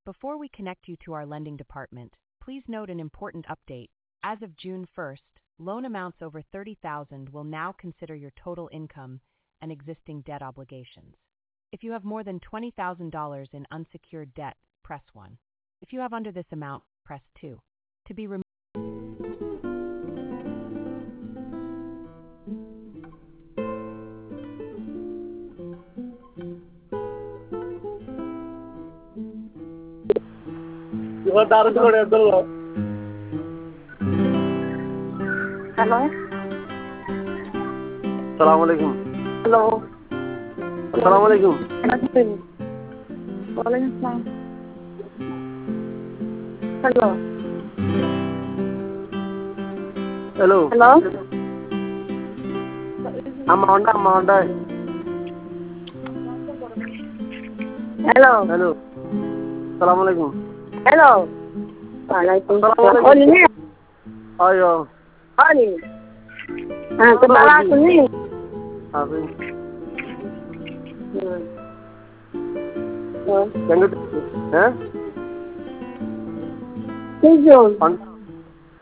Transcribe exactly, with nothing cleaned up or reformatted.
Before we connect you to our lending department, please note an important update. As of June first, loan amounts over thirty thousand dollars will now consider your total income and existing debt obligations. If you have more than twenty thousand dollars in unsecured debt, press one. If you have under this amount, press two. To be removed. Hello. Assalamualaikum. Hello. Assalamualaikum. Waalaikumsalam. Hello. Hello. Hello. Amanda, Amanda. Hello. Hello. Assalamualaikum. Hello. Waalaikumsalam. Assalamualaikum. Oh ni. Ayo. Oh ni. Ah, kepala aku ni. Apa? Hmm. Oh. Yang itu, eh? Tujuh. Pan-